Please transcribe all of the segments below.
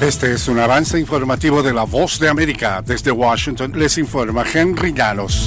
Este es un avance informativo de La Voz de América. Desde Washington les informa Henry Llanos.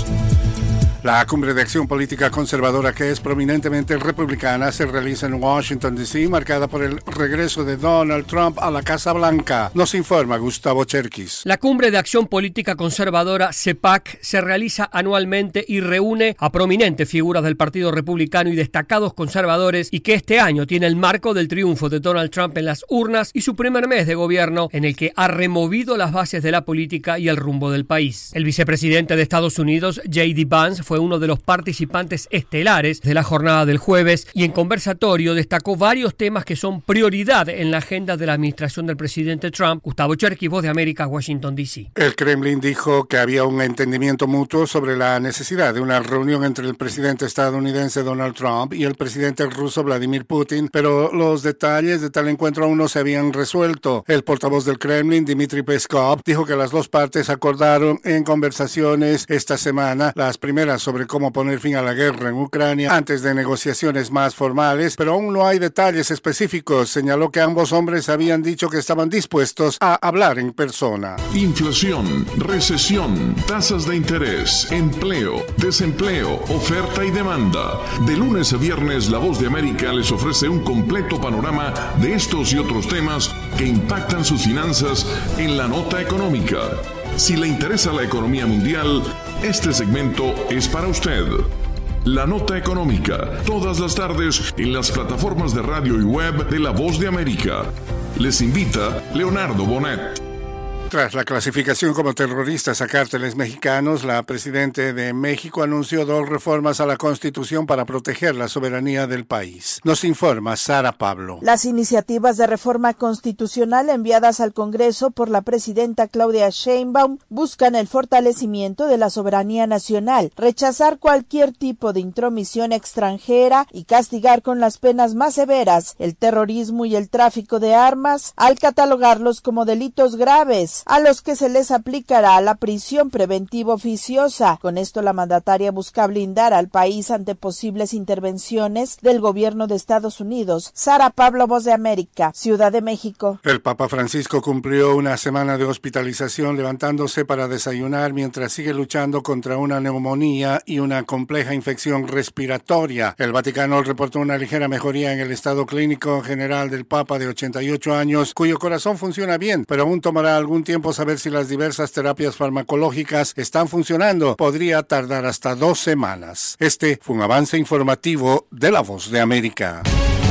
La cumbre de acción política conservadora, que es prominentemente republicana, se realiza en Washington, D.C., marcada por el regreso de Donald Trump a la Casa Blanca. Nos informa Gustavo Cherkis. La cumbre de acción política conservadora, CPAC, se realiza anualmente y reúne a prominentes figuras del Partido Republicano y destacados conservadores, y que este año tiene el marco del triunfo de Donald Trump en las urnas y su primer mes de gobierno, en el que ha removido las bases de la política y el rumbo del país. El vicepresidente de Estados Unidos, J.D. Vance, fue uno de los participantes estelares de la jornada del jueves y en conversatorio destacó varios temas que son prioridad en la agenda de la administración del presidente Trump. Gustavo Cherkis, Voz de América, Washington, D.C. El Kremlin dijo que había un entendimiento mutuo sobre la necesidad de una reunión entre el presidente estadounidense Donald Trump y el presidente ruso Vladimir Putin, pero los detalles de tal encuentro aún no se habían resuelto. El portavoz del Kremlin, Dmitry Peskov, dijo que las dos partes acordaron en conversaciones esta semana las primeras sobre cómo poner fin a la guerra en Ucrania antes de negociaciones más formales, pero aún no hay detalles específicos. Señaló que ambos hombres habían dicho que estaban dispuestos a hablar en persona. Inflación, recesión, tasas de interés, empleo, desempleo, oferta y demanda. De lunes a viernes, La Voz de América les ofrece un completo panorama de estos y otros temas que impactan sus finanzas en la nota económica. Si le interesa la economía mundial, este segmento es para usted. La Nota Económica, todas las tardes en las plataformas de radio y web de La Voz de América. Les invita Leonardo Bonet. Tras la clasificación como terroristas a cárteles mexicanos, la presidenta de México anunció 2 reformas a la Constitución para proteger la soberanía del país. Nos informa Sara Pablo. Las iniciativas de reforma constitucional enviadas al Congreso por la presidenta Claudia Sheinbaum buscan el fortalecimiento de la soberanía nacional, rechazar cualquier tipo de intromisión extranjera y castigar con las penas más severas el terrorismo y el tráfico de armas, al catalogarlos como delitos graves, a los que se les aplicará la prisión preventiva oficiosa. Con esto, la mandataria busca blindar al país ante posibles intervenciones del gobierno de Estados Unidos. Sara Pablo, Voz de América, Ciudad de México. El Papa Francisco cumplió una semana de hospitalización levantándose para desayunar mientras sigue luchando contra una neumonía y una compleja infección respiratoria. El Vaticano reportó una ligera mejoría en el estado clínico general del Papa de 88 años, cuyo corazón funciona bien, pero aún tomará algún tiempo saber si las diversas terapias farmacológicas están funcionando. Podría tardar hasta 2 semanas. Este fue un avance informativo de La Voz de América.